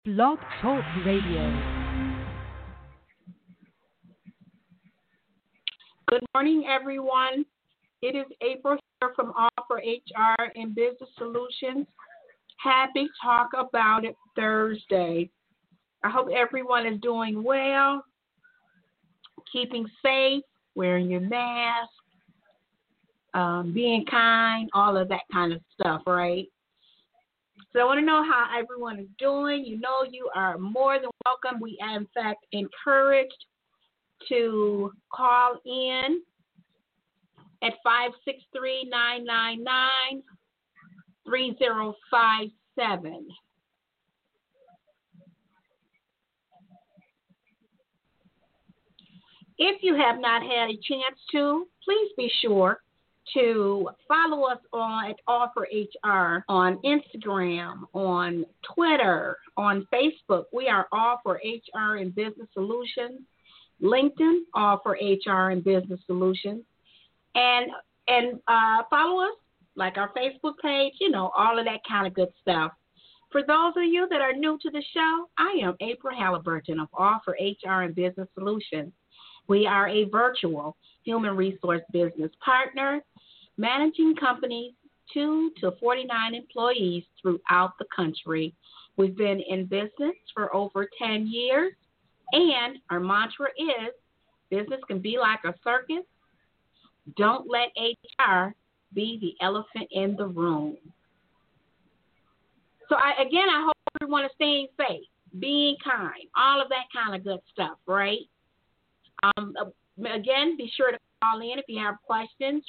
Blog Talk Radio. Good morning, everyone. It is April here from Offer HR and Business Solutions. Happy Talk About It Thursday. I hope everyone is doing well, keeping safe, wearing your mask, being kind, all of that kind of stuff, right? So I want to know how everyone is doing. You know you are more than welcome. We are, in fact, encouraged to call in at 563-999-3057. If you have not had a chance to, please be sure to follow us at Offer HR on Instagram, on Twitter, on Facebook. We are Offer HR and Business Solutions. LinkedIn, Offer HR and Business Solutions. And follow us, like our Facebook page, all of that kind of good stuff. For those of you that are new to the show, I am April Halliburton of Offer HR and Business Solutions. We are a virtual human resource business partner, managing companies 2 to 49 employees throughout the country. We've been in business for over 10 years, and our mantra is, business can be like a circus. Don't let HR be the elephant in the room. So, I hope everyone is staying safe, being kind, all of that kind of good stuff, right? Again, be sure to call in if you have questions,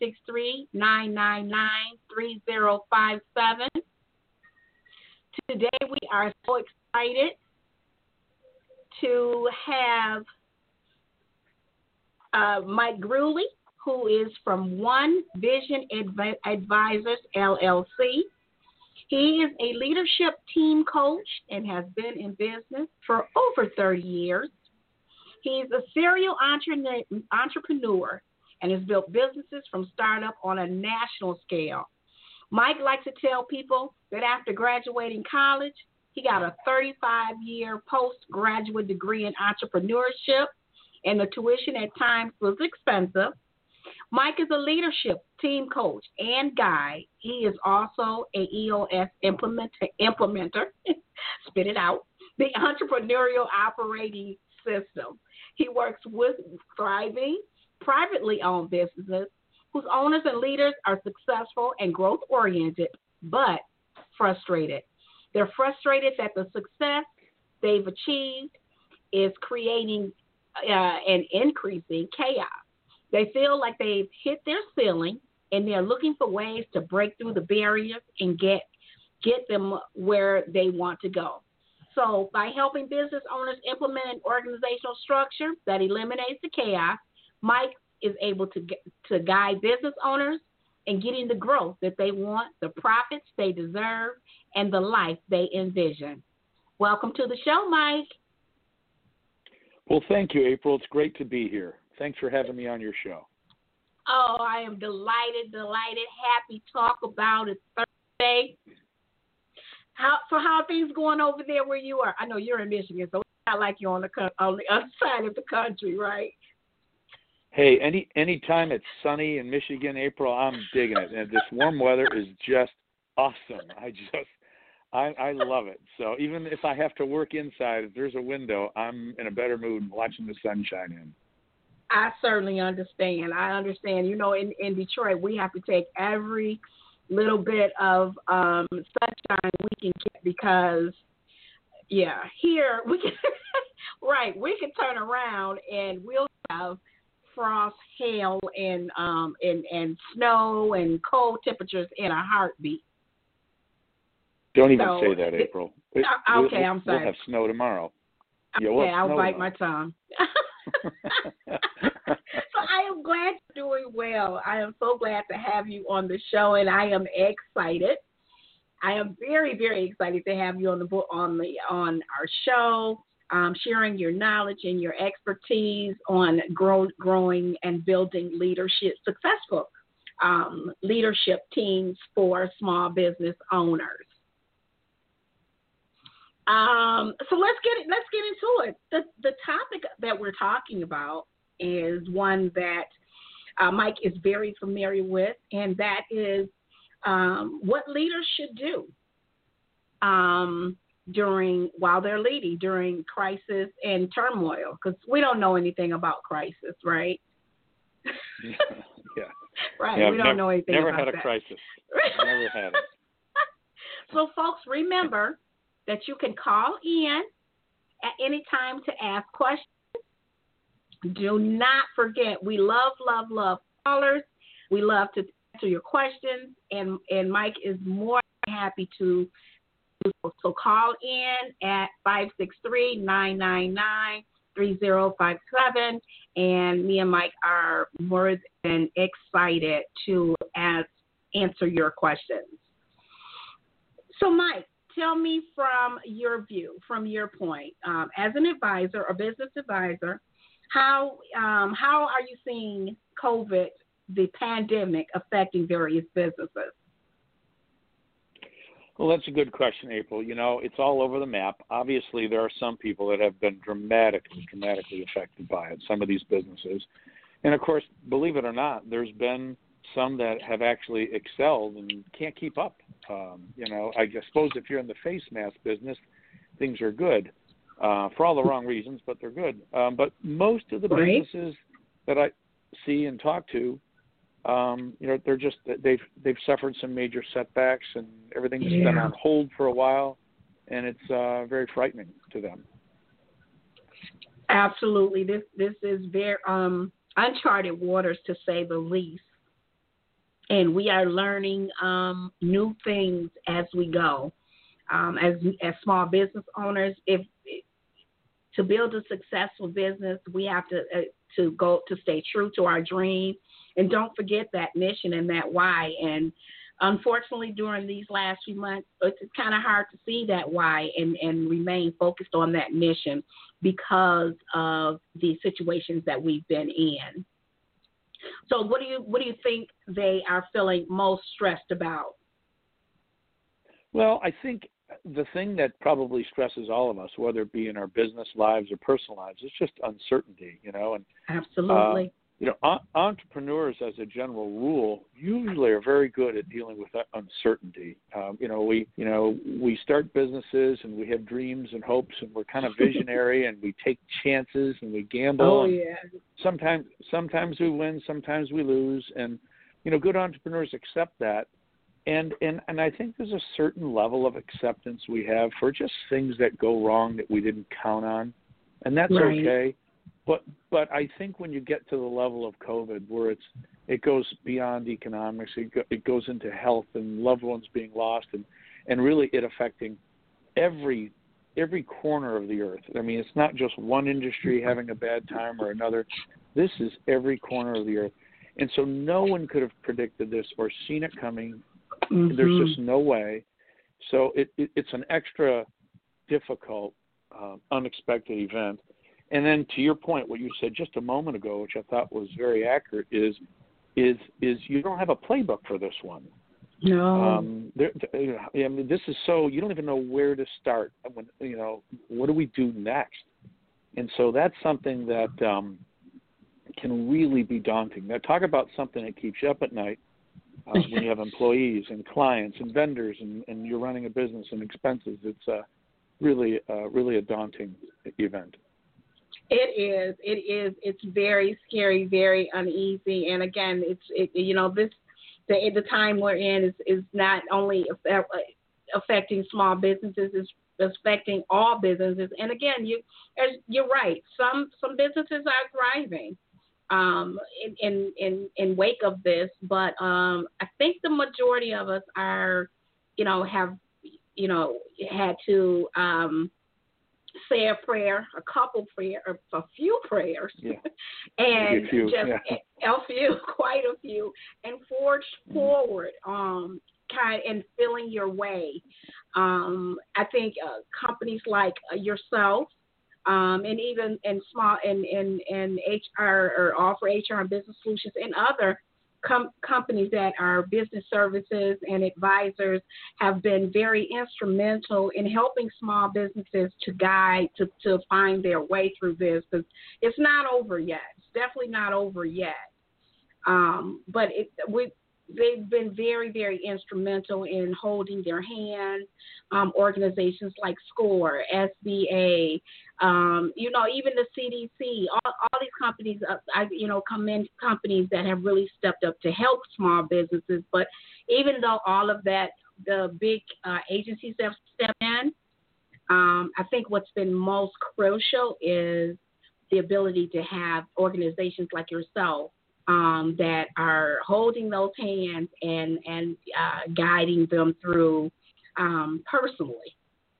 563-999-3057. Today, we are so excited to have Mike Grewley, who is from One Vision Advisors, LLC. He is a leadership team coach and has been in business for over 30 years. He's a serial entrepreneur and has built businesses from startup on a national scale. Mike likes to tell people that after graduating college, he got a 35-year postgraduate degree in entrepreneurship, and the tuition at times was expensive. Mike is a leadership team coach and guide. He is also a EOS implementer, spit it out, the entrepreneurial operating system. He works with thriving, privately owned businesses whose owners and leaders are successful and growth-oriented, but frustrated. They're frustrated that the success they've achieved is creating and increasing chaos. They feel like they've hit their ceiling, and they're looking for ways to break through the barriers and get them where they want to go. So by helping business owners implement an organizational structure that eliminates the chaos, Mike is able to guide business owners in getting the growth that they want, the profits they deserve, and the life they envision. Welcome to the show, Mike. Well, thank you, April. It's great to be here. Thanks for having me on your show. Oh, I am delighted. Happy Talk About It Thursday. How are things going over there where you are? I know you're in Michigan, so it's not like you're on the other side of the country, right? Hey, anytime it's sunny in Michigan, April, I'm digging it. And this warm weather is just awesome. I love it. So even if I have to work inside, if there's a window, I'm in a better mood watching the sunshine in. I certainly understand. In Detroit, we have to take every little bit of sunshine we can get because, here we can, right, we can turn around and we'll have frost, hail, and snow and cold temperatures in a heartbeat. Don't even say that, April. Okay, I'm sorry. We'll have snow tomorrow. Yeah, okay, I'll bite my tongue. So I am glad you're doing well. I am so glad to have you on the show, and I am excited. I am very, very excited to have you on our show, sharing your knowledge and your expertise on growing and building successful leadership teams for small business owners. So let's get into it. The topic that we're talking about is one that Mike is very familiar with, and that is what leaders should do while they're leading during crisis and turmoil, because we don't know anything about crisis, right? Yeah. Right. Yeah, we don't know anything never about had a that. crisis. Never had it. So, folks, remember that you can call in at any time to ask questions. Do not forget, we love callers. We love to answer your questions, and Mike is more than happy to do so. So call in at 563-999-3057, and me and Mike are more than excited to answer your questions. So, Mike, tell me from your view, from your point, as an advisor, a business advisor, how are you seeing COVID, the pandemic, affecting various businesses? Well, that's a good question, April. You know, it's all over the map. Obviously, there are some people that have been dramatically affected by it, some of these businesses. And, of course, believe it or not, there's been some that have actually excelled and can't keep up. You know, I suppose if you're in the face mask business, things are good for all the wrong reasons, but they're good. But most of the businesses that I see and talk to, you know, they've suffered some major setbacks, and everything's been on hold for a while, and it's very frightening to them. Absolutely, this is very uncharted waters, to say the least. And we are learning new things as we go. As small business owners, to build a successful business, we have to stay true to our dream, and don't forget that mission and that why. And unfortunately, during these last few months, it's kind of hard to see that why and remain focused on that mission because of the situations that we've been in. So what do you think they are feeling most stressed about? Well, I think the thing that probably stresses all of us, whether it be in our business lives or personal lives, is just uncertainty, you know. And absolutely. You know, entrepreneurs, as a general rule, usually are very good at dealing with that uncertainty. We start businesses and we have dreams and hopes, and we're kind of visionary and we take chances and we gamble. Oh, yeah. Sometimes we win, sometimes we lose, and you know, good entrepreneurs accept that. And I think there's a certain level of acceptance we have for just things that go wrong that we didn't count on, and that's okay. But I think when you get to the level of COVID, where it goes beyond economics, it goes into health and loved ones being lost, and really it affecting every corner of the earth. I mean, it's not just one industry having a bad time or another. This is every corner of the earth, and so no one could have predicted this or seen it coming. Mm-hmm. There's just no way. So it's an extra difficult, unexpected event. And then to your point, what you said just a moment ago, which I thought was very accurate, is you don't have a playbook for this one. No. I mean, this is so you don't even know where to start. What do we do next? And so that's something that can really be daunting. Now, talk about something that keeps you up at night when you have employees and clients and vendors and you're running a business and expenses. It's really a daunting event. It is. It's very scary, very uneasy, and again, the time we're in is not only affecting small businesses, it's affecting all businesses. And again, you're right. Some businesses are thriving in wake of this, but I think the majority of us have had to say a prayer, a few prayers, and quite a few, and forge forward, and filling your way. I think companies like yourself, and even in small and HR or offer HR and business solutions and other companies that are business services and advisors have been very instrumental in helping small businesses to find their way through this, because it's not over yet. It's definitely not over yet. But they've been very, very instrumental in holding their hand. Organizations like SCORE, SBA, even the CDC, all these companies, commend companies that have really stepped up to help small businesses. But even though all of that, the big agencies have stepped in, I think what's been most crucial is the ability to have organizations like yourself that are holding those hands and guiding them through personally.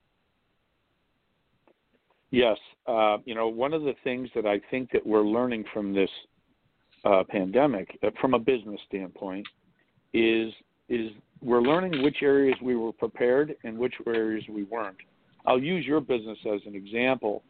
Yes. One of the things that I think that we're learning from this pandemic, from a business standpoint, is we're learning which areas we were prepared and which areas we weren't. I'll use your business as an example.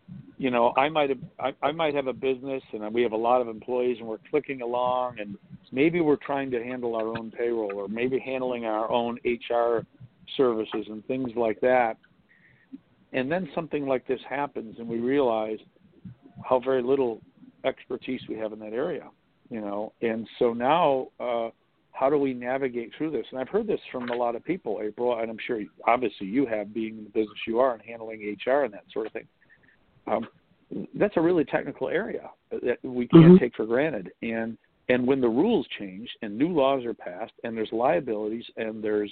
I might have a business and we have a lot of employees and we're clicking along, and maybe we're trying to handle our own payroll or maybe handling our own HR services and things like that. And then something like this happens and we realize how very little expertise we have in that area, And so now, how do we navigate through this? And I've heard this from a lot of people, April, and I'm sure obviously you have, being in the business you are and handling HR and that sort of thing. That's a really technical area that we can't take for granted. And when the rules change and new laws are passed and there's liabilities and there's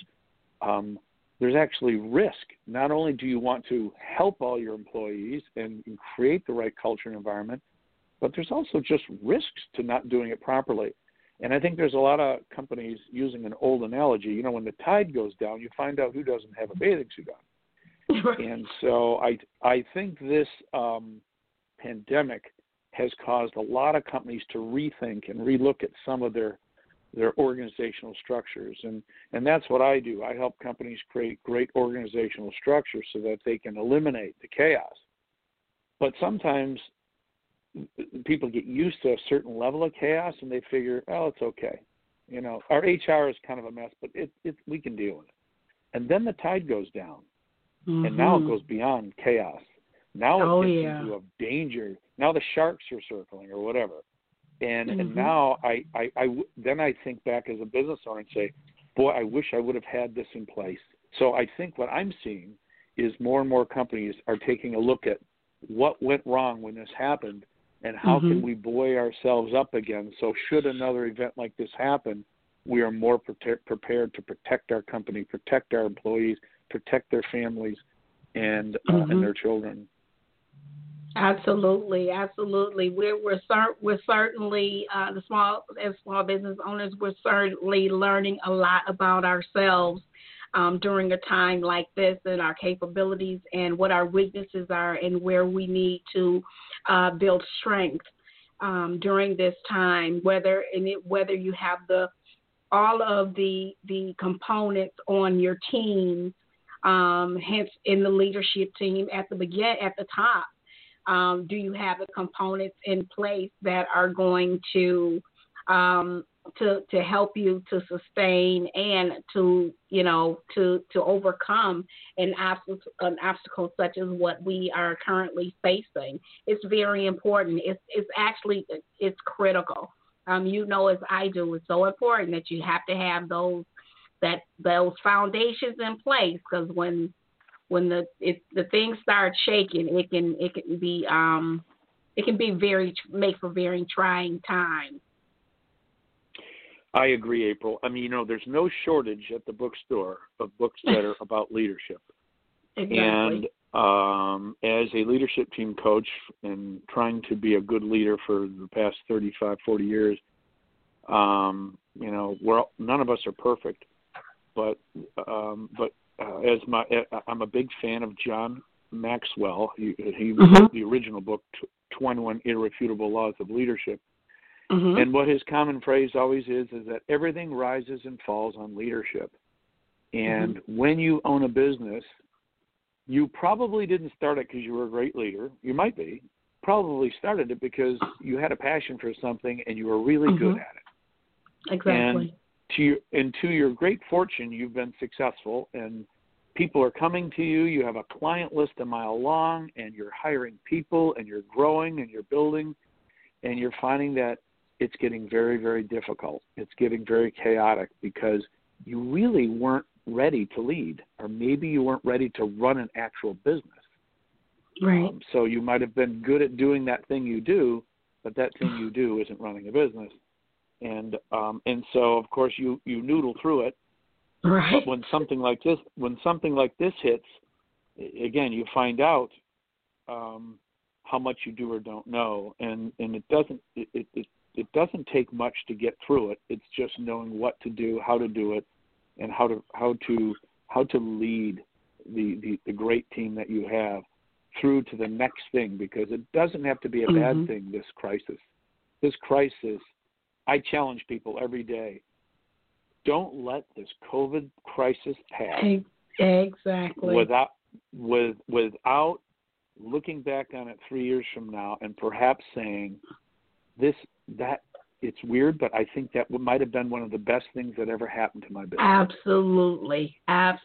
actually risk, not only do you want to help all your employees and create the right culture and environment, but there's also just risks to not doing it properly. And I think there's a lot of companies using an old analogy. When the tide goes down, you find out who doesn't have a bathing suit on. And so I think this pandemic has caused a lot of companies to rethink and relook at some of their organizational structures. And that's what I do. I help companies create great organizational structures so that they can eliminate the chaos. But sometimes people get used to a certain level of chaos and they figure, oh, it's okay. Our HR is kind of a mess, but we can deal with it. And then the tide goes down. And now it goes beyond chaos. Now it gets into a danger. Now the sharks are circling or whatever. And now I think back as a business owner and say, boy, I wish I would have had this in place. So I think what I'm seeing is more and more companies are taking a look at what went wrong when this happened and how can we buoy ourselves up again. So should another event like this happen, we are more prepared to protect our company, protect our employees, protect their families and their children. Absolutely. We're certainly as small business owners, we're certainly learning a lot about ourselves during a time like this, and our capabilities and what our weaknesses are and where we need to build strength during this time. Whether you have all of the components on your team. Hence, in the leadership team at the top, do you have the components in place that are going to help you to sustain and to overcome an obstacle such as what we are currently facing? It's very important. It's critical. As I do, it's so important that you have to have those foundations in place, because when the things start shaking, it can make for very trying times. I agree, April. There's no shortage at the bookstore of books that are about leadership. Exactly. And as a leadership team coach and trying to be a good leader for the past 35, 40 years, none of us are perfect. But I'm a big fan of John Maxwell. He wrote the original book, 21 Irrefutable Laws of Leadership. And what his common phrase always is that everything rises and falls on leadership. And when you own a business, you probably didn't start it because you were a great leader. You might be. Probably started it because you had a passion for something and you were really good at it. Exactly. And to your great fortune, you've been successful, and people are coming to you. You have a client list a mile long, and you're hiring people, and you're growing, and you're building, and you're finding that it's getting very, very difficult. It's getting very chaotic because you really weren't ready to lead, or maybe you weren't ready to run an actual business. Right. So you might have been good at doing that thing you do, but that thing you do isn't running a business. And so of course you noodle through it. Right. But when something like this hits, again, you find out how much you do or don't know, and it doesn't take much to get through it. It's just knowing what to do, how to do it, and how to lead the great team that you have through to the next thing, because it doesn't have to be a bad thing. This crisis, I challenge people every day. Don't let this COVID crisis pass. Exactly. Without looking back on it 3 years from now and perhaps saying, that it's weird, but I think that might have been one of the best things that ever happened to my business. Absolutely.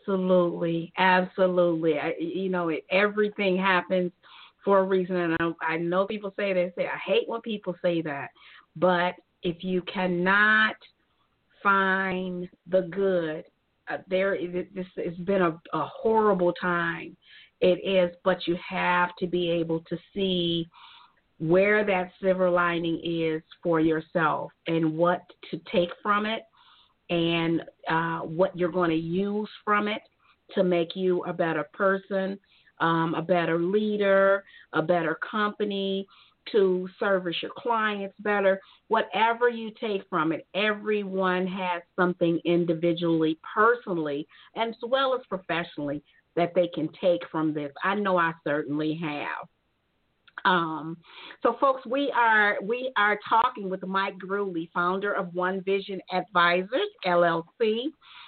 Everything happens for a reason, and I know people say this. I hate when people say that, but if you cannot find the good, this has been a horrible time. It is, but you have to be able to see where that silver lining is for yourself and what to take from it, and what you're going to use from it to make you a better person, a better leader, a better company, to service your clients better. Whatever you take from it, everyone has something individually, personally, and as well as professionally that they can take from this. I know I certainly have. So, folks, we are talking with Mike Gruley, founder of One Vision Advisors, LLC.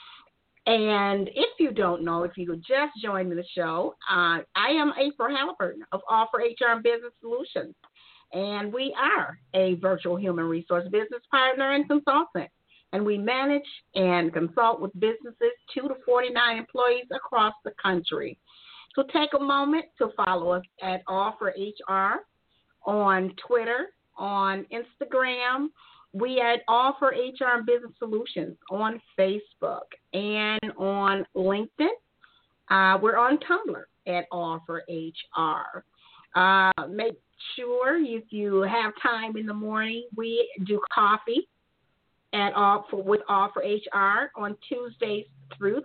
And if you don't know, if you just joined the show, I am April Halliburton of Offer HR and Business Solutions. And we are a virtual human resource business partner and consultant. And we manage and consult with businesses 2 to 49 employees across the country. So take a moment to follow us at Offer HR on Twitter, on Instagram. We at Offer HR and Business Solutions on Facebook and on LinkedIn. We're on Tumblr at Offer HR. Make sure if you have time in the morning, we do coffee with Offer HR on Tuesdays through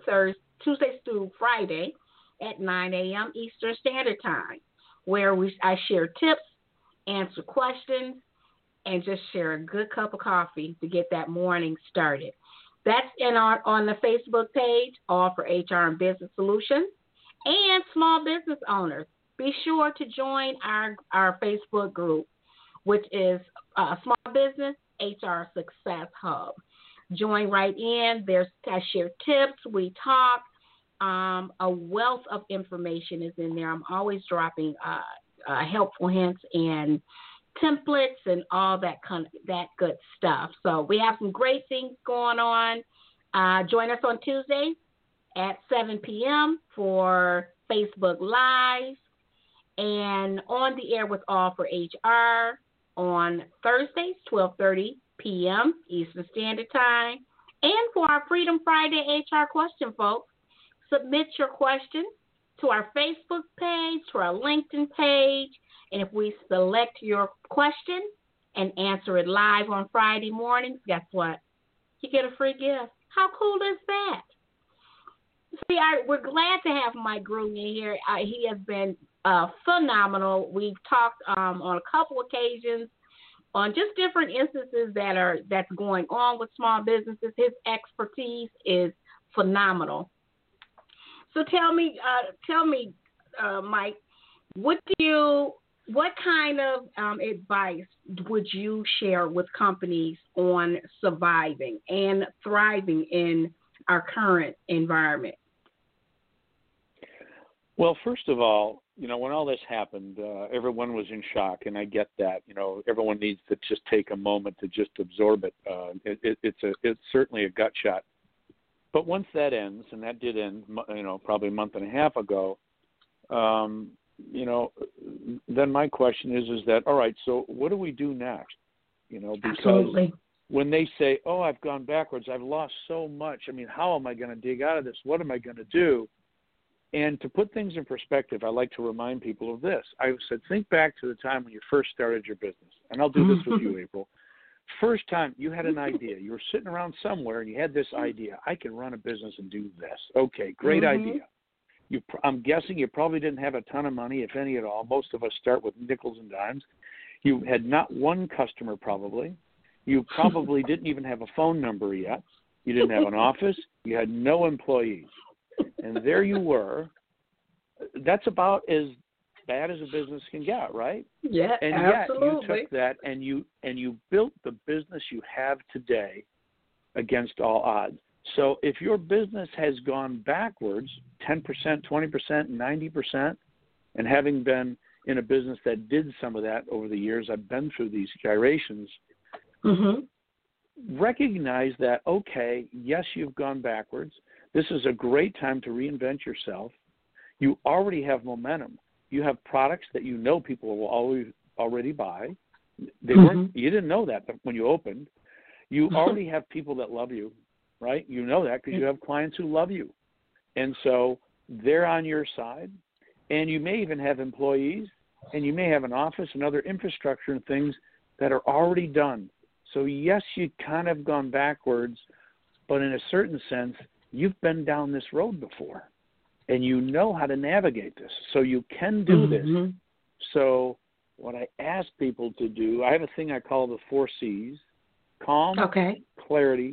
Friday at 9 a.m. Eastern Standard Time, where I share tips, answer questions, and just share a good cup of coffee to get that morning started. That's on the Facebook page, Offer HR and Business Solutions, and small business owners. Be sure to join our Facebook group, which is Small Business HR Success Hub. Join right in. I share tips. We talk. A wealth of information is in there. I'm always dropping helpful hints and templates and all that good stuff. So we have some great things going on. Join us on Tuesdays at 7 p.m. for Facebook Live, and on the air with Offer HR on Thursdays, 12:30 p.m. Eastern Standard Time. And for our Freedom Friday HR question, folks, submit your question to our Facebook page, to our LinkedIn page, and if we select your question and answer it live on Friday mornings, guess what? You get a free gift. How cool is that? See, we're glad to have Mike Gruley here. He has been phenomenal. We've talked on a couple occasions on just different instances that's going on with small businesses. His expertise is phenomenal. So tell me, Mike, what kind of advice would you share with companies on surviving and thriving in our current environment? Well, first of all, when all this happened, everyone was in shock, and I get that. Everyone needs to just take a moment to just absorb it. It's certainly a gut shot. But once that ends, and that did end, probably a month and a half ago, then my question is that, all right, so what do we do next? Because Absolutely. when they say, oh, I've gone backwards, I've lost so much. I mean, how am I going to dig out of this? What am I going to do? And to put things in perspective, I like to remind people of this. I said, think back to the time when you first started your business. And I'll do this with you, April. First time you had an idea. You were sitting around somewhere and you had this idea. I can run a business and do this. Okay, great idea. I'm guessing you probably didn't have a ton of money, if any at all. Most of us start with nickels and dimes. You had not one customer probably. You probably didn't even have a phone number yet. You didn't have an office. You had no employees. And there you were. That's about as bad as a business can get, right? Yeah, and absolutely. yet you took that and you built the business you have today against all odds. So if your business has gone backwards 10%, 20%, 90%, and having been in a business that did some of that over the years, I've been through these gyrations, recognize that, okay, yes, you've gone backwards. This is a great time to reinvent yourself. You already have momentum. You have products that people will already buy. They weren't. You didn't know that when you opened. You already have people that love you, right? You know that because you have clients who love you. And so they're on your side. And you may even have employees, and you may have an office and other infrastructure and things that are already done. So, yes, you kind of gone backwards, but in a certain sense, you've been down this road before, and you know how to navigate this. So you can do this. So what I ask people to do, I have a thing I call the 4 C's: calm, clarity,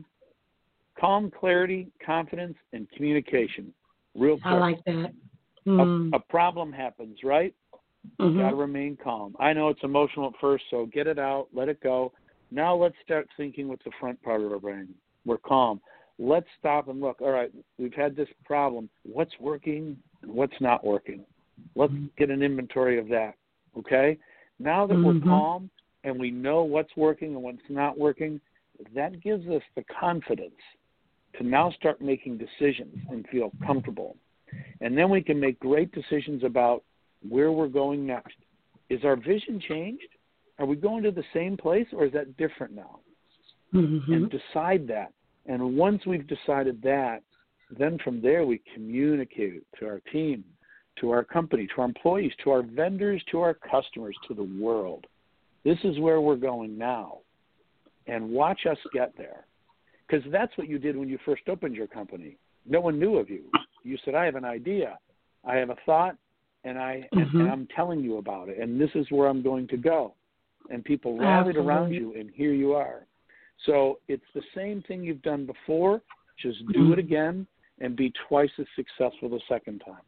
confidence, and communication. Real quick. I like that. A problem happens, right? You got to remain calm. I know it's emotional at first, so get it out, let it go. Now let's start thinking with the front part of our brain. We're calm. Let's stop and look. All right, we've had this problem. What's working and what's not working? Let's get an inventory of that, okay? Now that we're calm and we know what's working and what's not working, that gives us the confidence to now start making decisions and feel comfortable. And then we can make great decisions about where we're going next. Is our vision changed? Are we going to the same place, or is that different now? And decide that. And once we've decided that, then from there we communicate it to our team, to our company, to our employees, to our vendors, to our customers, to the world. This is where we're going now. And watch us get there. Because that's what you did when you first opened your company. No one knew of you. You said, I have an idea. I have a thought, and I'm telling you about it. And this is where I'm going to go. And people rallied around you, and here you are. So it's the same thing you've done before. Just do it again and be twice as successful the second time.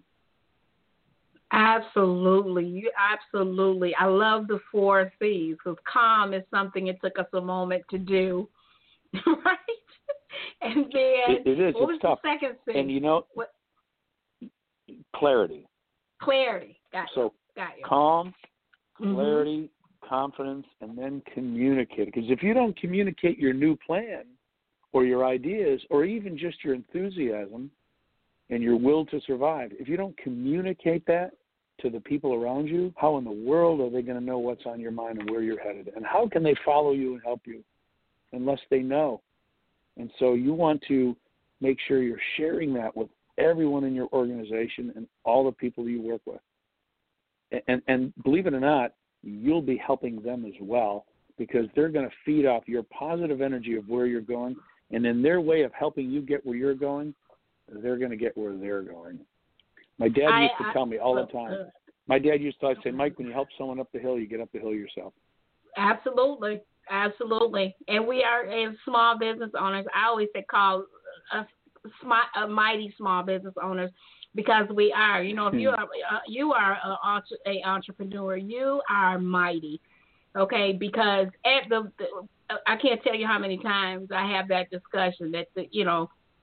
Absolutely. Absolutely. I love the 4 C's, because calm is something it took us a moment to do, right? And then it is. What was it's tough. The second C? And clarity. Clarity. Got you. Calm, clarity, confidence, and then communicate. Because if you don't communicate your new plan or your ideas or even just your enthusiasm and your will to survive, if you don't communicate that to the people around you, how in the world are they going to know what's on your mind and where you're headed? And how can they follow you and help you unless they know? And so you want to make sure you're sharing that with everyone in your organization and all the people you work with. And believe it or not, you'll be helping them as well, because they're going to feed off your positive energy of where you're going. And in their way of helping you get where you're going, they're going to get where they're going. My dad used to tell me all the time. My dad used to say, Mike, when you help someone up the hill, you get up the hill yourself. Absolutely. Absolutely. And we are, as small business owners, I always say call us mighty small business owners, because we are. You know, if you are an entrepreneur, you are mighty, okay? Because I can't tell you how many times I have that discussion that,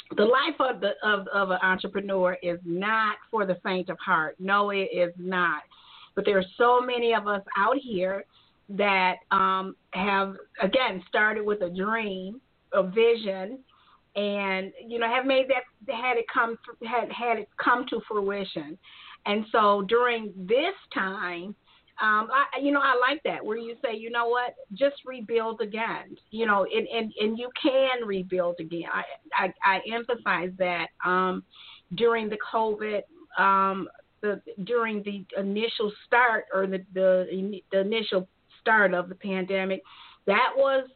the life of an entrepreneur is not for the faint of heart. No, it is not. But there are so many of us out here that have, again, started with a dream, a vision, and have made that had it come to fruition. And so during this time, I like that where you say, you know what, just rebuild again. And you can rebuild again. I emphasize that during the COVID, during the initial start or the initial start of the pandemic, that was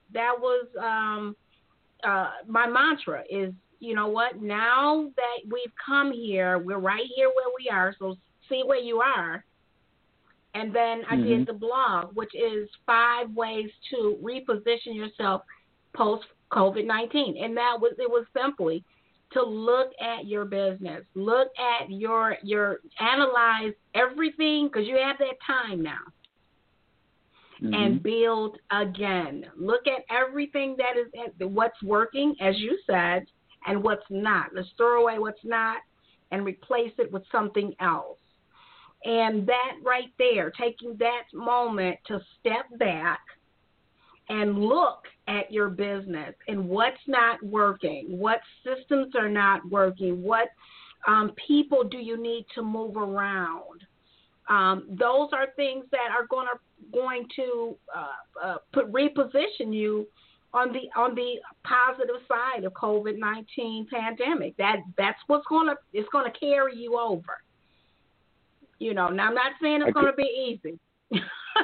my mantra is, you know what, now that we've come here, we're right here where we are, so see where you are. And then I did the blog, which is 5 ways to reposition yourself post COVID-19. And it was simply to look at your business, look at your analyze everything, because you have that time now, and build again. Look at everything that is what's working, as you said, and what's not. Let's throw away what's not and replace it with something else. And that right there, taking that moment to step back and look at your business and what's not working, what systems are not working, what people do you need to move around. Those are things that are going to reposition you on the positive side of COVID-19 pandemic. That's what's it's gonna carry you over. Now I'm not saying it's going to be easy. It's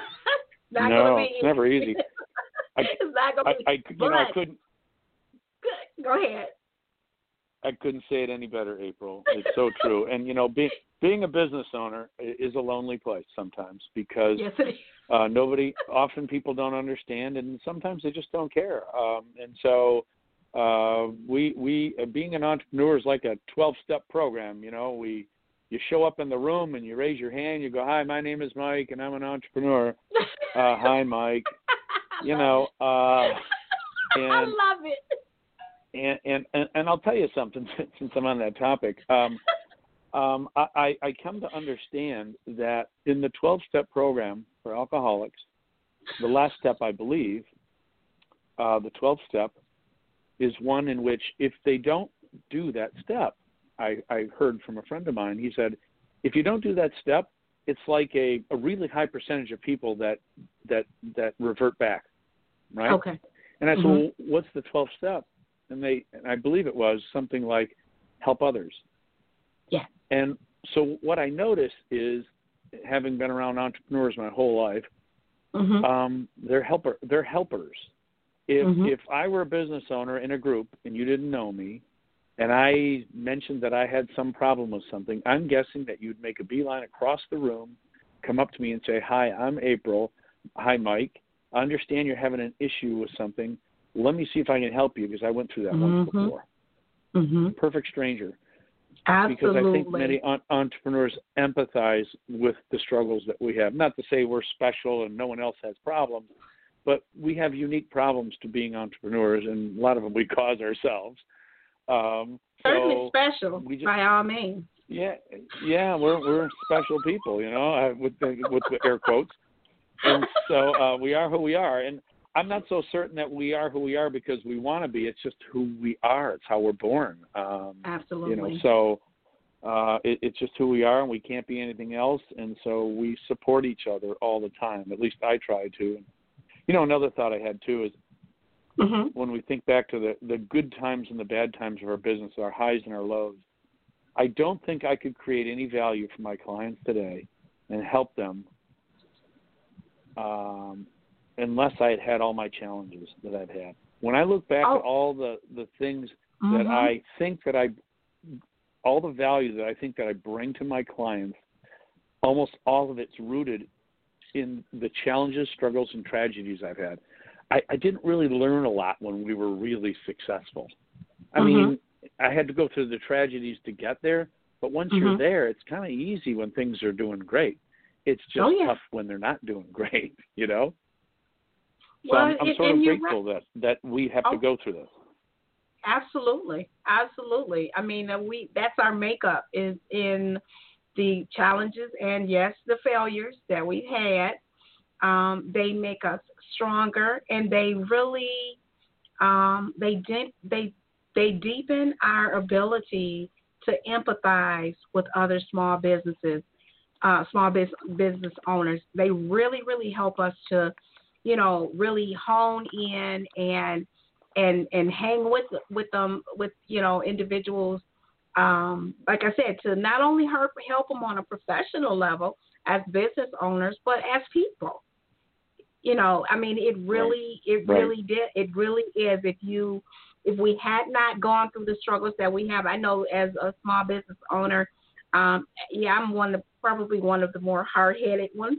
never easy. It's not going to be easy. I couldn't. Good. Go ahead. I couldn't say it any better, April. It's so true. And being a business owner is a lonely place sometimes because yes, it is. Often people don't understand, and sometimes they just don't care. And so we being an entrepreneur is like a 12-step program. You show up in the room and you raise your hand. You go, "Hi, my name is Mike, and I'm an entrepreneur." Hi, Mike. And I love it. And I'll tell you something since I'm on that topic. I come to understand that in the 12-step program for alcoholics, the last step, I believe, the 12th step, is one in which if they don't do that step, I heard from a friend of mine, he said, if you don't do that step, it's like a really high percentage of people that revert back, right? Okay. And I said, well, what's the 12th step? And I believe it was something like help others. Yeah. And so what I noticed is, having been around entrepreneurs my whole life, they're helpers. If I were a business owner in a group and you didn't know me, and I mentioned that I had some problem with something, I'm guessing that you'd make a beeline across the room, come up to me and say, "Hi, I'm April. Hi, Mike. I understand you're having an issue with something. Let me see if I can help you because I went through that once before." Perfect stranger. Absolutely. Because I think many entrepreneurs empathize with the struggles that we have. Not to say we're special and no one else has problems, but we have unique problems to being entrepreneurs, and a lot of them we cause ourselves. Certainly special, by all means. Yeah, we're special people, with the air quotes. And so we are who we are. And I'm not so certain that we are who we are because we want to be. It's just who we are. It's how we're born. Absolutely. So it's just who we are, and we can't be anything else. And so we support each other all the time. At least I try to. And, another thought I had too is, when we think back to the good times and the bad times of our business, our highs and our lows, I don't think I could create any value for my clients today and help them unless I had had all my challenges that I've had. When I look back at all the things that I think that all the value that I think that I bring to my clients, almost all of it's rooted in the challenges, struggles, and tragedies I've had. I didn't really learn a lot when we were really successful. I mean, I had to go through the tragedies to get there, but once you're there, it's kind of easy when things are doing great. It's just tough when they're not doing great, So I'm sort of grateful that we have to go through this. Absolutely, absolutely. I mean, that's our makeup is in the challenges and yes, the failures that we've had. They make us stronger, and they really they deepen our ability to empathize with other business owners. They really, really help us to, really hone in and hang with them with individuals. Like I said, to not only help them on a professional level as business owners, but as people. I mean, it really did. It really is. If we had not gone through the struggles that we have, I know as a small business owner, I'm probably one of the more hard-headed ones,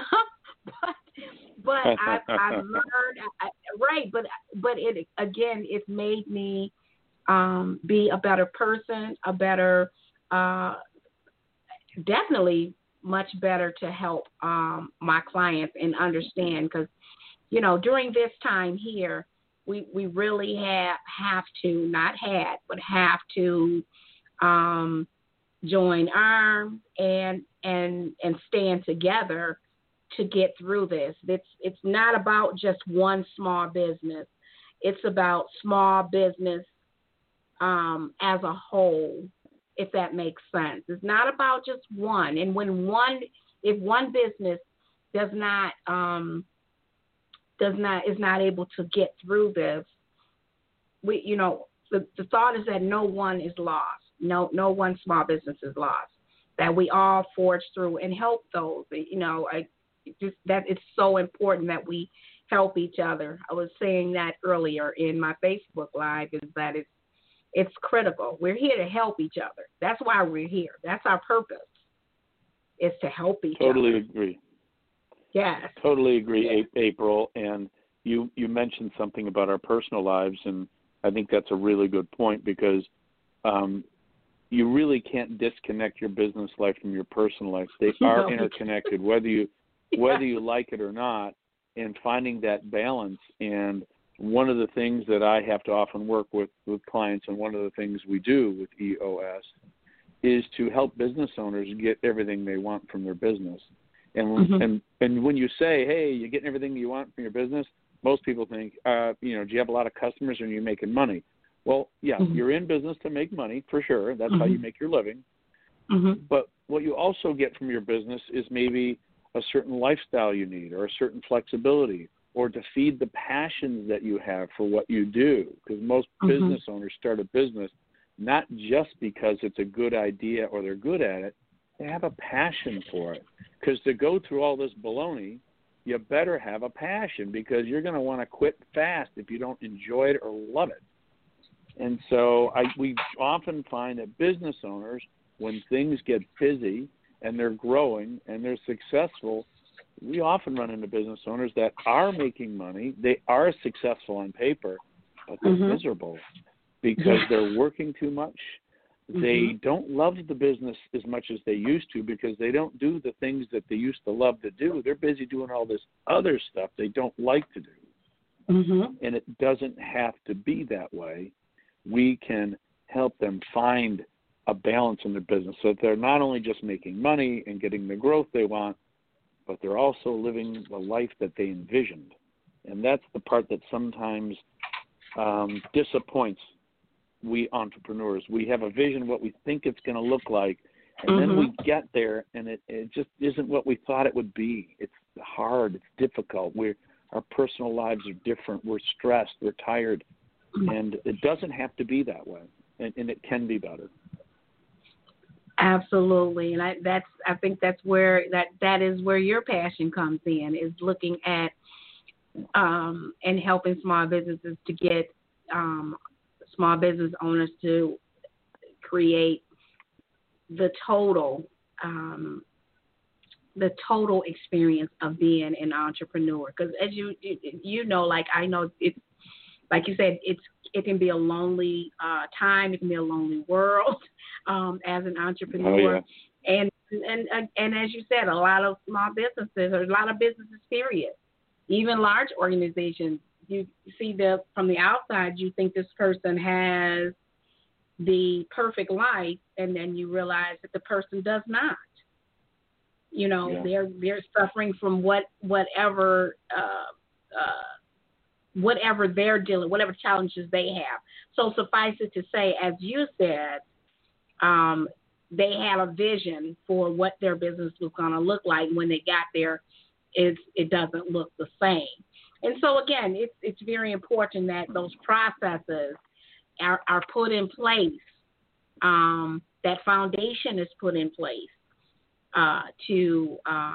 but I've learned, but it again, it's made me be a better person, definitely much better to help my clients and understand, because during this time here, we really have to join arms and stand together to get through this. It's not about just one small business. It's about small business as a whole, if that makes sense. It's not about just one. And if one business is not able to get through this, the thought is that no one is lost. No one small business is lost. That we all forge through and help those. That it's so important that we help each other. I was saying that earlier in my Facebook Live, is that it's critical. We're here to help each other. That's why we're here. That's our purpose, is to help each other. Totally agree. Yes. Totally agree, April. And you mentioned something about our personal lives, and I think that's a really good point, because you really can't disconnect your business life from your personal life. They are interconnected, whether you like it or not, and finding that balance. And one of the things that I have to often work with clients, and one of the things we do with EOS, is to help business owners get everything they want from their business. And and when you say, hey, you're getting everything you want from your business, most people think, do you have a lot of customers and you're making money? Well, yeah, you're in business to make money, for sure. That's how you make your living. But what you also get from your business is maybe a certain lifestyle you need, or a certain flexibility, or to feed the passions that you have for what you do. Because most business owners start a business not just because it's a good idea or they're good at it. They have a passion for it. Because to go through all this baloney, you better have a passion, because you're going to want to quit fast if you don't enjoy it or love it. And so we often find that business owners, when things get busy and they're growing and they're successful, we often run into business owners that are making money. They are successful on paper, but they're miserable because they're working too much. They don't love the business as much as they used to, because they don't do the things that they used to love to do. They're busy doing all this other stuff they don't like to do. And it doesn't have to be that way. We can help them find a balance in their business, so that they're not only just making money and getting the growth they want, but they're also living the life that they envisioned. And that's the part that sometimes disappoints we entrepreneurs. We have a vision of what we think it's going to look like, and then we get there, and it just isn't what we thought it would be. It's hard. It's difficult. Our personal lives are different. We're stressed. We're tired. And it doesn't have to be that way, and it can be better. Absolutely, and I think that's where that is where your passion comes in, is looking at and helping small businesses to get small business owners to create the total experience of being an entrepreneur. Because as you know, like I know, it's like you said, it can be a lonely time. It can be a lonely world as an entrepreneur. Oh, yeah. And as you said, a lot of small businesses, or a lot of businesses, period, even large organizations, you see from the outside, you think this person has the perfect life, and then you realize that the person does not. You know, they're suffering from whatever they're dealing, whatever challenges they have. So suffice it to say, as you said, they had a vision for what their business was going to look like. When they got there, it doesn't look the same. And so again, it's very important that those processes are put in place. That foundation is put in place to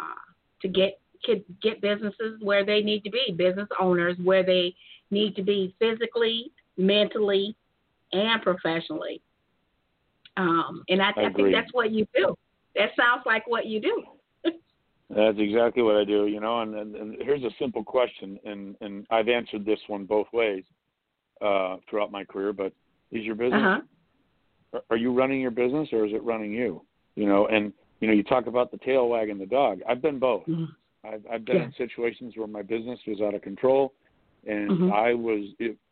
get businesses where they need to be, business owners where they need to be physically, mentally, and professionally. And I think that's what you do. That sounds like what you do. That's exactly what I do, you know, and here's a simple question, and I've answered this one both ways throughout my career, but is your business, are you running your business or is it running you? You know, and, you know, you talk about the tail wagging the dog. I've been both. I've been in situations where my business was out of control, and I was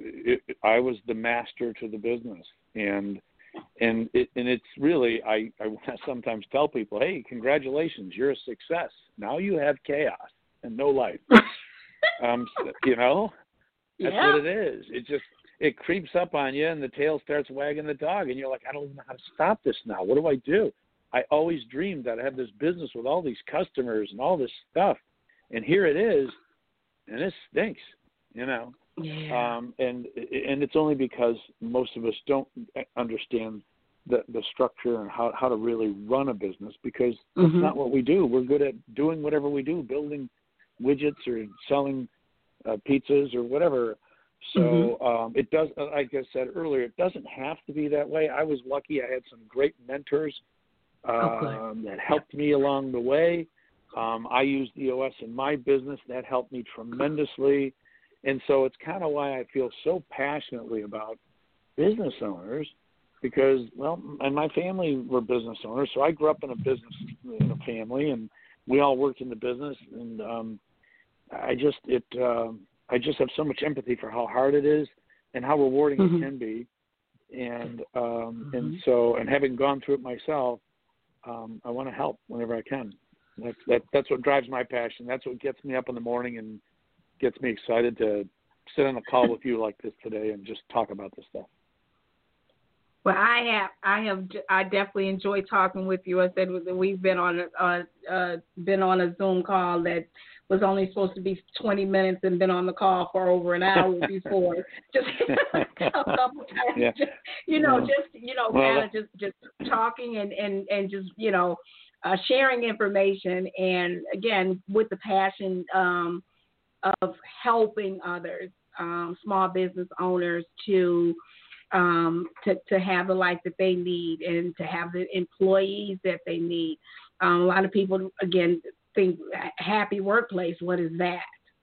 the master to the business, and it's really, I sometimes tell people, hey, congratulations, you're a success. Now you have chaos and no life. You know, that's what it is. It creeps up on you, and the tail starts wagging the dog, and you're like, I don't even know how to stop this now. What do I do? I always dreamed that I have this business with all these customers and all this stuff, and here it is, and it stinks, you know. Yeah. And it's only because most of us don't understand the structure and how to really run a business, because that's not what we do. We're good at doing whatever we do, building widgets or selling pizzas or whatever. So it does, like I said earlier, it doesn't have to be that way. I was lucky. I had some great mentors that helped me along the way. I used EOS in my business. That helped me tremendously. And so it's kind of why I feel so passionately about business owners, because, well, and my family were business owners. So I grew up in a family, and we all worked in the business. And I just have so much empathy for how hard it is and how rewarding it can be. And so having gone through it myself, I want to help whenever I can. That's what drives my passion. That's what gets me up in the morning and gets me excited to sit on a call with you like this today and just talk about this stuff. Well, I definitely enjoy talking with you. I said we've been on a Zoom call that was only supposed to be 20 minutes and been on the call for over an hour before. Just a couple times, just talking and just, sharing information, and again, with the passion of helping others, small business owners to have the life that they need and to have the employees that they need. A lot of people, again, think happy workplace. What is that?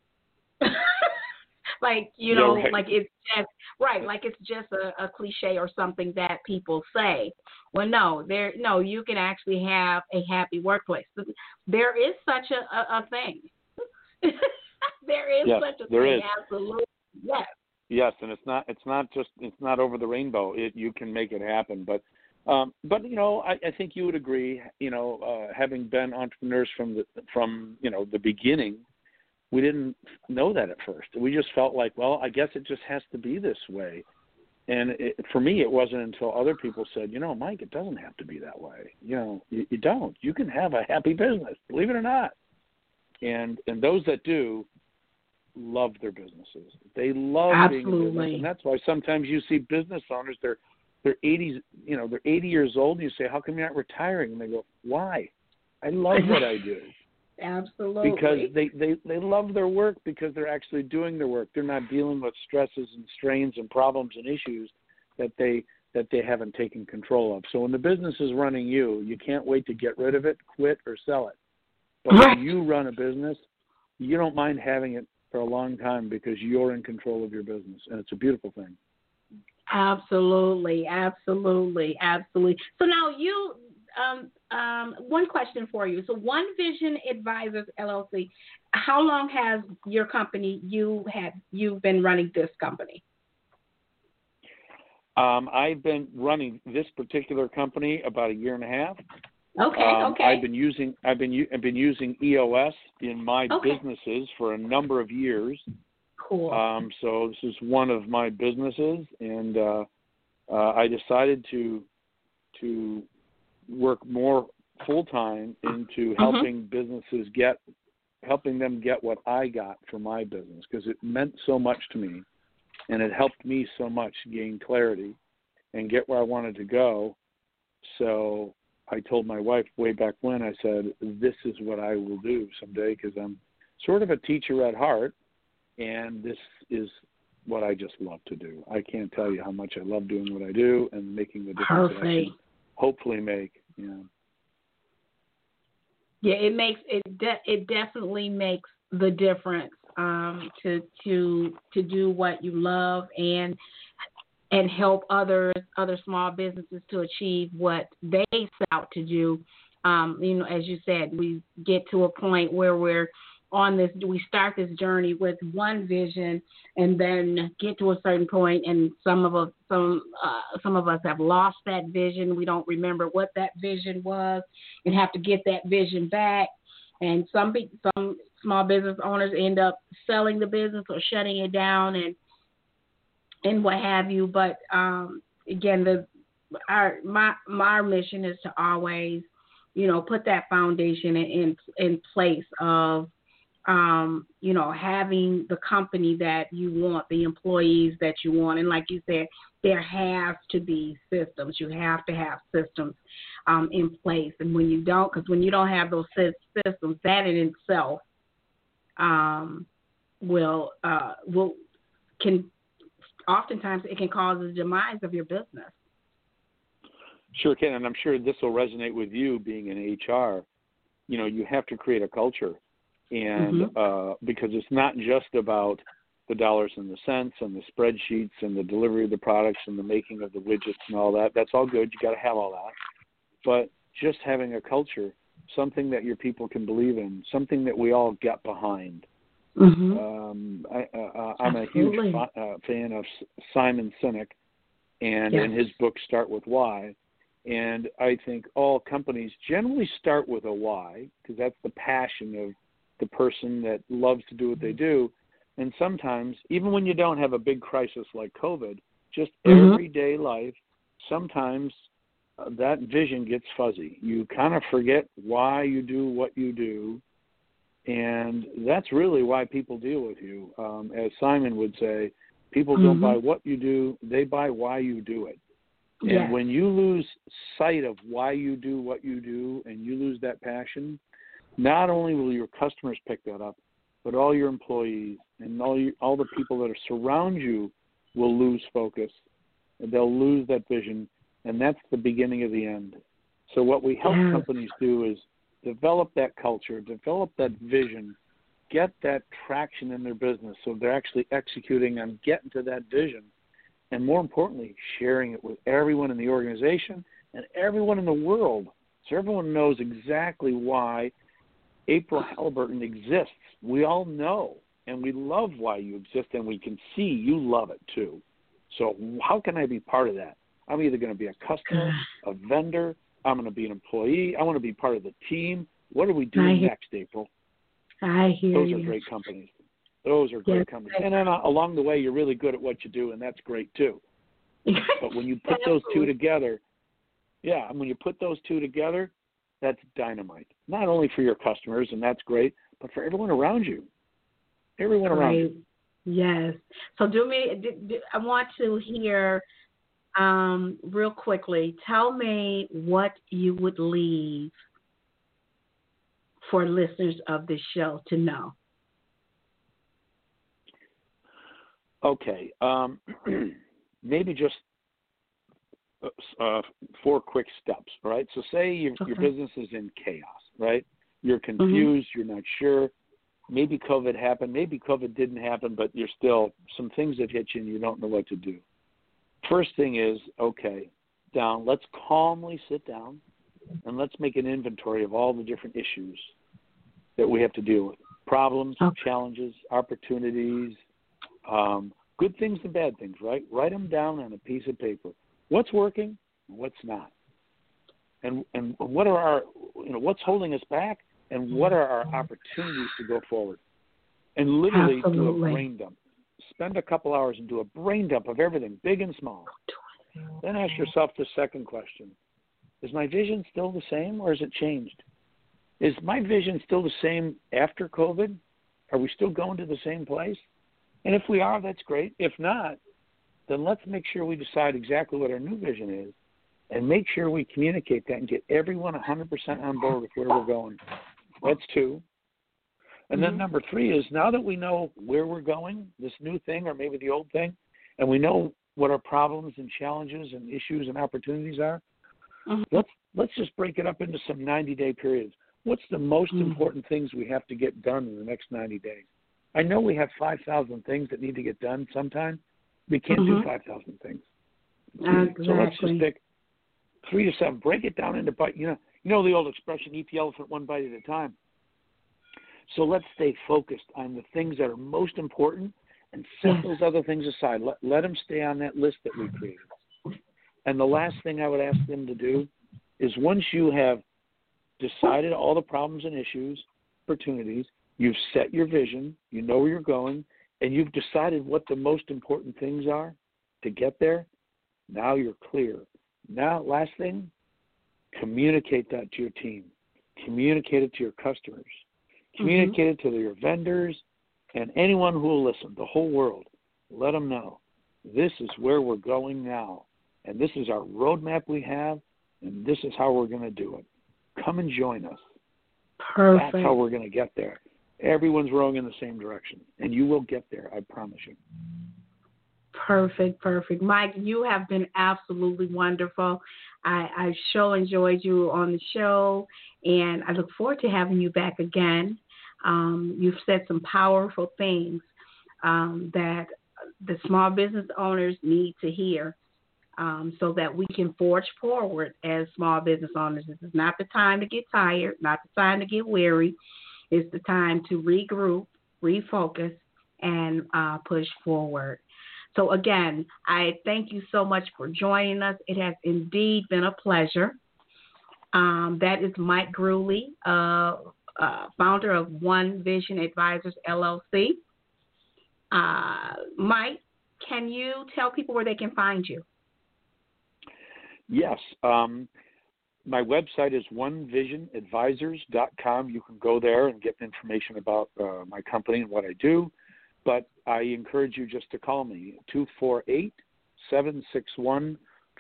Like it's just right. Like it's just a cliche or something that people say. Well, no, you can actually have a happy workplace. There is such a thing. There is such a thing. Absolutely. Yes. Yes, and it's not over the rainbow. You can make it happen, but I think you would agree. Having been entrepreneurs from the beginning, we didn't know that at first. We just felt like, well, I guess it just has to be this way. And for me, it wasn't until other people said, Mike, it doesn't have to be that way. You don't. You can have a happy business, believe it or not. And those that do love their businesses. They love being in business, and that's why sometimes you see business owners. They're 80s. They're 80 years old, and you say, "How come you're not retiring?" And they go, "Why? I love what I do." Absolutely. Because they love their work, because they're actually doing their work. They're not dealing with stresses and strains and problems and issues that they haven't taken control of. So when the business is running you can't wait to get rid of it, quit, or sell it. But when you run a business, you don't mind having it for a long time because you're in control of your business, and it's a beautiful thing. Absolutely. So now you, one question for you. So, One Vision Advisors LLC. How long has your company you've been running this company? I've been running this particular company about a year and a half. Okay. I've been using EOS in my businesses for a number of years. Cool. So this is one of my businesses, and I decided to work more full time into helping businesses helping them get what I got for my business, because it meant so much to me, and it helped me so much gain clarity and get where I wanted to go. So I told my wife way back when, I said, this is what I will do someday, because I'm sort of a teacher at heart, and this is what I just love to do. I can't tell you how much I love doing what I do and making the difference that I can hopefully make. Yeah, it definitely makes the difference to do what you love and help other small businesses to achieve what they set out to do. As you said, we get to a point where we're on this. We start this journey with one vision, and then get to a certain point, and some of us have lost that vision. We don't remember what that vision was, and have to get that vision back. And some small business owners end up selling the business or shutting it down, and what have you. But again, my mission is to always, put that foundation in place of, having the company that you want, the employees that you want. And like you said, there has to be systems. You have to have systems in place. And when you don't have those systems, that in itself oftentimes it can cause the demise of your business. Sure can, and I'm sure this will resonate with you being in HR. You have to create a culture. And because it's not just about the dollars and the cents and the spreadsheets and the delivery of the products and the making of the widgets and all that. That's all good. You got to have all that. But just having a culture, something that your people can believe in, something that we all get behind. I'm a huge fan of Simon Sinek, and in his book Start With Why. And I think all companies generally start with a why, because that's the passion of the person that loves to do what they do. And sometimes, even when you don't have a big crisis like COVID, just everyday life, sometimes that vision gets fuzzy. You kind of forget why you do what you do, and that's really why people deal with you. As Simon would say, people don't buy what you do, they buy why you do it. And when you lose sight of why you do what you do, and you lose that passion, not only will your customers pick that up, but all your employees and all the people that surround you will lose focus, and they'll lose that vision, and that's the beginning of the end. So what we help companies do is develop that culture, develop that vision, get that traction in their business so they're actually executing on getting to that vision, and more importantly, sharing it with everyone in the organization and everyone in the world, so everyone knows exactly why April Halliburton exists. We all know, and we love why you exist, and we can see you love it too. So how can I be part of that? I'm either going to be a customer, a vendor, I'm going to be an employee, I want to be part of the team. What are we doing next, April? I hear Those you. are great companies. Those are great companies. And then along the way, you're really good at what you do, and that's great too. But when you put those two together, when you put those two together, that's dynamite. Not only for your customers, and that's great, but for everyone around you. Everyone around you. Yes. So I want to hear real quickly, tell me what you would leave for listeners of this show to know. Okay. Maybe just 4 quick steps, right? So say your business is in chaos, right? You're confused, you're not sure. Maybe COVID happened, maybe COVID didn't happen, but you're still some things that hit you and you don't know what to do. First thing is, let's calmly sit down and let's make an inventory of all the different issues that we have to deal with. Problems, challenges, opportunities, good things and bad things, right? Write them down on a piece of paper. What's working and what's not? And what are our, what's holding us back, and what are our opportunities to go forward? And literally do a brain dump. Spend a couple hours and do a brain dump of everything, big and small. Then ask yourself the second question. Is my vision still the same, or has it changed? Is my vision still the same after COVID? Are we still going to the same place? And if we are, that's great. If not, then let's make sure we decide exactly what our new vision is and make sure we communicate that and get everyone 100% on board with where we're going. That's 2. And then number 3 is, now that we know where we're going, this new thing or maybe the old thing, and we know what our problems and challenges and issues and opportunities are, let's just break it up into some 90-day periods. What's the most important things we have to get done in the next 90 days? I know we have 5,000 things that need to get done sometime. We can't do 5,000 things. Exactly. So let's just pick 3 to 7. Break it down into bite. You know the old expression, eat the elephant one bite at a time. So let's stay focused on the things that are most important and set those other things aside. Let them stay on that list that we created. And the last thing I would ask them to do is, once you have decided all the problems and issues, opportunities, you've set your vision, you know where you're going, and you've decided what the most important things are to get there, now you're clear. Now, last thing, communicate that to your team. Communicate it to your customers. Communicate it to your vendors and anyone who will listen, the whole world. Let them know this is where we're going now, and this is our roadmap we have, and this is how we're going to do it. Come and join us. Perfect. That's how we're going to get there. Everyone's rowing in the same direction, and you will get there, I promise you. Perfect. Mike, you have been absolutely wonderful. I so enjoyed you on the show, and I look forward to having you back again. You've said some powerful things that the small business owners need to hear, so that we can forge forward as small business owners. This is not the time to get tired, not the time to get weary. It's the time to regroup, refocus, and push forward. So again, I thank you so much for joining us. It has indeed been a pleasure. That is Mike Grewley, founder of One Vision Advisors, LLC. Mike, can you tell people where they can find you? Yes. My website is onevisionadvisors.com. You can go there and get information about my company and what I do. But I encourage you just to call me, 248-761-4401,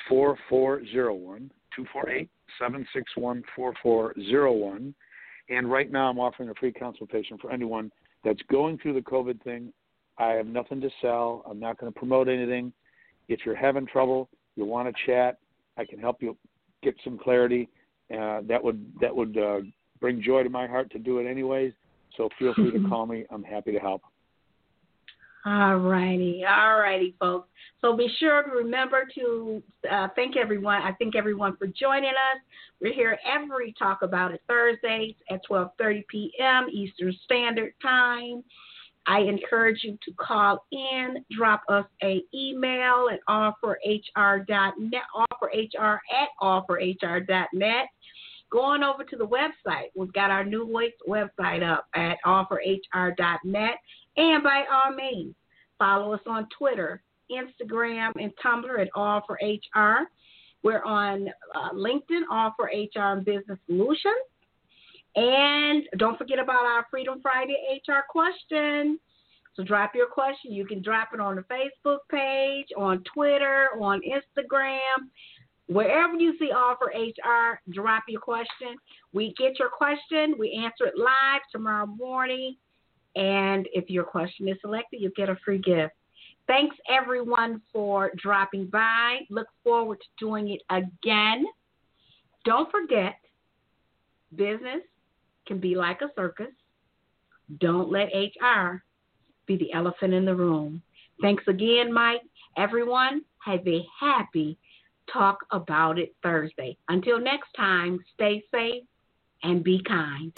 248-761-4401. And right now I'm offering a free consultation for anyone that's going through the COVID thing. I have nothing to sell. I'm not going to promote anything. If you're having trouble, you want to chat, I can help you get some clarity. That would bring joy to my heart to do it anyways. So feel free to call me. I'm happy to help. All righty, folks. So be sure to remember to thank everyone. I thank everyone for joining us. We're here every Talk About It Thursdays at 12:30 p.m. Eastern Standard Time. I encourage you to call in, drop us an email at offerhr.net, offerhr@offerhr.net. Go on over to the website. We've got our new website up at offerhr.net. And by all means, follow us on Twitter, Instagram, and Tumblr at offerhr. We're on LinkedIn, offerhr and Business Solutions. And don't forget about our Freedom Friday HR question. So drop your question. You can drop it on the Facebook page, on Twitter, on Instagram. Wherever you see Offer HR, drop your question. We get your question. We answer it live tomorrow morning. And if your question is selected, you'll get a free gift. Thanks, everyone, for dropping by. Look forward to doing it again. Don't forget, business can be like a circus. Don't let HR be the elephant in the room. Thanks again, Mike. Everyone, have a happy Talk About It Thursday. Until next time, stay safe and be kind.